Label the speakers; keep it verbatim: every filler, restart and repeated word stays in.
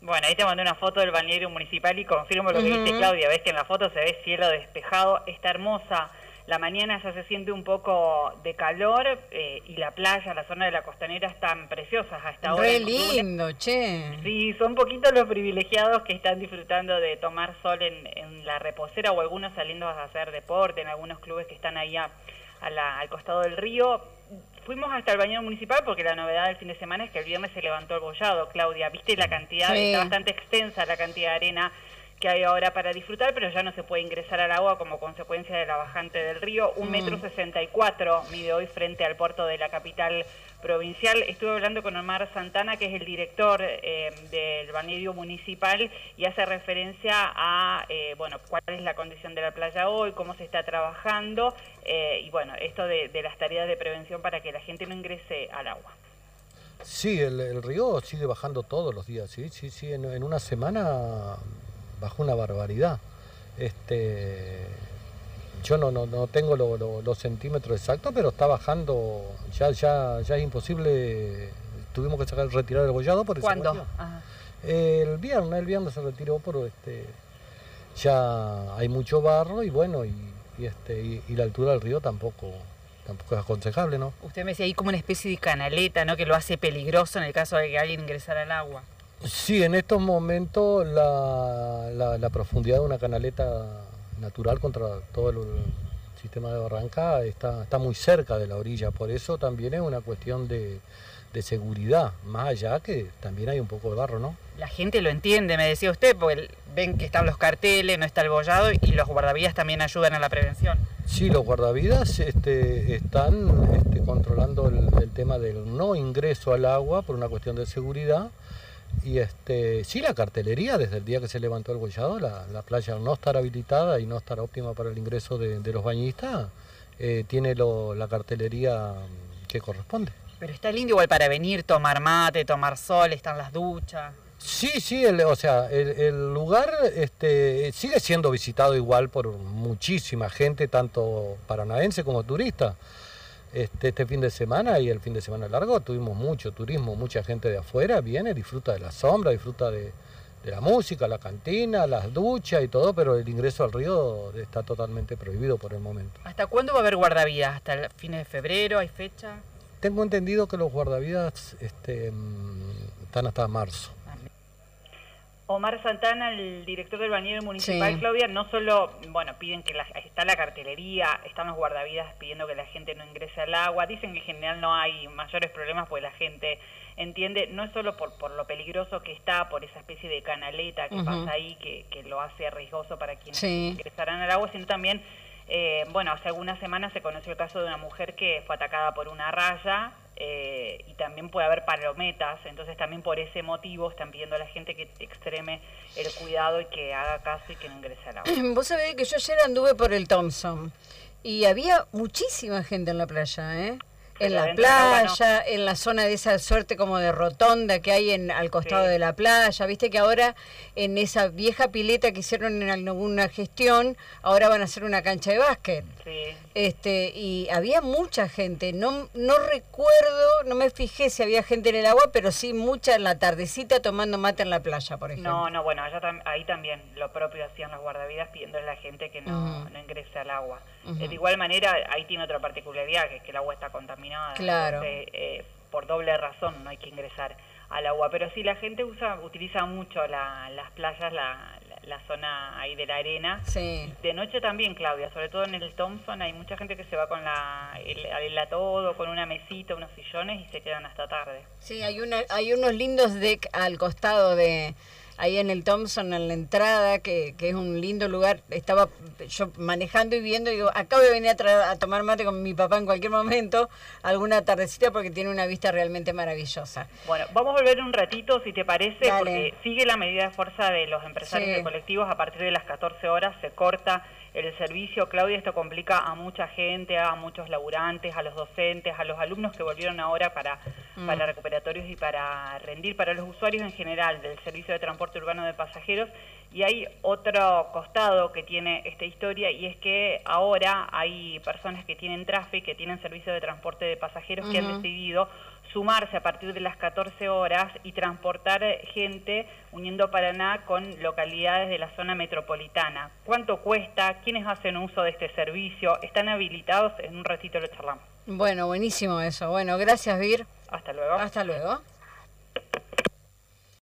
Speaker 1: Bueno, ahí te mandé una foto del balneario municipal y confirmo lo que
Speaker 2: Uh-huh.
Speaker 1: dice Claudia. Ves que en la foto se ve cielo despejado, está hermosa. La mañana ya se siente un poco de calor eh, y la playa, la zona de la costanera están preciosas hasta ahora.
Speaker 2: Re lindo, che.
Speaker 1: Sí, son poquitos los privilegiados que están disfrutando de tomar sol en, en la reposera o algunos saliendo a hacer deporte en algunos clubes que están ahí a, a la, al costado del río. Fuimos hasta el bañero municipal porque la novedad del fin de semana es que el viernes se levantó el bollado, Claudia. Viste la cantidad,
Speaker 2: Sí.
Speaker 1: está bastante extensa la cantidad de arena que hay ahora para disfrutar, pero ya no se puede ingresar al agua como consecuencia de la bajante del río. Un metro sesenta y cuatro mide hoy frente al puerto de la capital provincial. Estuve hablando con Omar Santana, que es el director eh, del balneario municipal, y hace referencia a, eh, bueno, cuál es la condición de la playa hoy, cómo se está trabajando, eh, y bueno, esto de, de las tareas de prevención para que la gente no ingrese al agua.
Speaker 3: Sí, el, el río sigue bajando todos los días, sí, sí, sí, en, en una semana bajó una barbaridad. Este, yo no, no, no tengo lo, lo, los centímetros exactos, pero está bajando, ya, ya, ya es imposible, tuvimos que sacar, retirar el bollado por esa
Speaker 2: ¿Cuándo?
Speaker 3: cuestión. El viernes, el viernes se retiró por este, ya hay mucho barro y bueno, y, y este, y, y la altura del río tampoco. Tampoco es aconsejable, ¿no?
Speaker 2: Usted me decía ahí como una especie de canaleta, ¿no? Que lo hace peligroso en el caso de que alguien ingresara al agua.
Speaker 3: Sí, en estos momentos la, la, la profundidad de una canaleta natural contra todo el sistema de barranca está, está muy cerca de la orilla, por eso también es una cuestión de, de seguridad, más allá que también hay un poco de barro, ¿no?
Speaker 2: La gente lo entiende, me decía usted, porque ven que están los carteles, no está el bollado y los guardavidas también ayudan a la prevención.
Speaker 3: Sí, los guardavidas este, están este, controlando el, el tema del no ingreso al agua por una cuestión de seguridad. Y este, sí, la cartelería, desde el día que se levantó el bollado, la, la playa al no estar habilitada y no estar óptima para el ingreso de, de los bañistas, eh, tiene lo, la cartelería que corresponde.
Speaker 2: Pero está lindo igual para venir, tomar mate, tomar sol, están las duchas.
Speaker 3: Sí, sí, el, o sea, el, el lugar este, sigue siendo visitado igual por muchísima gente, tanto paranaense como turista. Este, este fin de semana y el fin de semana largo tuvimos mucho turismo, mucha gente de afuera viene, disfruta de la sombra, disfruta de, de la música, la cantina, las duchas y todo, pero el ingreso al río está totalmente prohibido por el momento.
Speaker 2: ¿Hasta cuándo va a haber guardavidas? ¿Hasta el fines de febrero? ¿Hay fecha?
Speaker 3: Tengo entendido que los guardavidas este, están hasta marzo.
Speaker 1: Omar Santana, el director del balneario municipal, sí. Claudia, no solo, bueno, piden que la, está la cartelería, están los guardavidas pidiendo que la gente no ingrese al agua, dicen que en general no hay mayores problemas porque la gente entiende, no es solo por, por lo peligroso que está, por esa especie de canaleta que uh-huh. pasa ahí, que, que lo hace riesgoso para quienes sí. ingresarán al agua, sino también, eh, bueno, hace algunas semanas se conoció el caso de una mujer que fue atacada por una raya, Eh, y también puede haber palometas, entonces también por ese motivo están pidiendo a la gente que extreme el cuidado y que haga caso y que no ingrese al agua.
Speaker 4: Vos sabés que yo ayer anduve por el Thompson y había muchísima gente en la playa, ¿eh? En la playa, no. En la zona de esa suerte como de rotonda que hay en al costado sí. de la playa. Viste que ahora en esa vieja pileta que hicieron en alguna gestión, ahora van a hacer una cancha de básquet.
Speaker 1: Sí.
Speaker 4: Este, y había mucha gente. No, no recuerdo, no me fijé si había gente en el agua, pero sí mucha en la tardecita tomando mate en la playa, por ejemplo.
Speaker 1: No, no, bueno, allá tam ahí también lo propio hacían los guardavidas pidiéndole a la gente que no, uh-huh. no ingrese al agua. Uh-huh. eh, de igual manera, ahí tiene otra particularidad, que es que el agua está contaminada.
Speaker 4: Claro.
Speaker 1: Entonces, eh, por doble razón no hay que ingresar al agua, pero sí la gente usa utiliza mucho la, las playas, la, la, la zona ahí de la arena.
Speaker 4: Sí.
Speaker 1: De noche también, Claudia, sobre todo en el Thompson hay mucha gente que se va con la el, el atodo, con una mesita, unos sillones y se quedan hasta tarde.
Speaker 4: Sí, hay una hay unos lindos deck al costado de ahí en el Thompson, en la entrada, que, que es un lindo lugar. Estaba yo manejando y viendo, y digo, acabo de venir a, tra- a tomar mate con mi papá en cualquier momento, alguna tardecita, porque tiene una vista realmente maravillosa.
Speaker 1: Bueno, vamos a volver un ratito, si te parece,
Speaker 4: Dale.
Speaker 1: Porque sigue la medida de fuerza de los empresarios
Speaker 4: sí.
Speaker 1: de colectivos. A partir de las catorce horas se corta el servicio. Claudia, esto complica a mucha gente, a muchos laburantes, a los docentes, a los alumnos que volvieron ahora para, mm. para recuperatorios y para rendir, para los usuarios en general del servicio de transporte urbano de pasajeros. Y hay otro costado que tiene esta historia, y es que ahora hay personas que tienen tráfico, que tienen servicio de transporte de pasajeros, uh-huh. que han decidido sumarse a partir de las catorce horas y transportar gente uniendo Paraná con localidades de la zona metropolitana. ¿Cuánto cuesta? ¿Quiénes hacen uso de este servicio? ¿Están habilitados? En un ratito lo charlamos.
Speaker 4: Bueno, buenísimo eso. Bueno, gracias, Vir.
Speaker 1: Hasta luego.
Speaker 4: Hasta luego.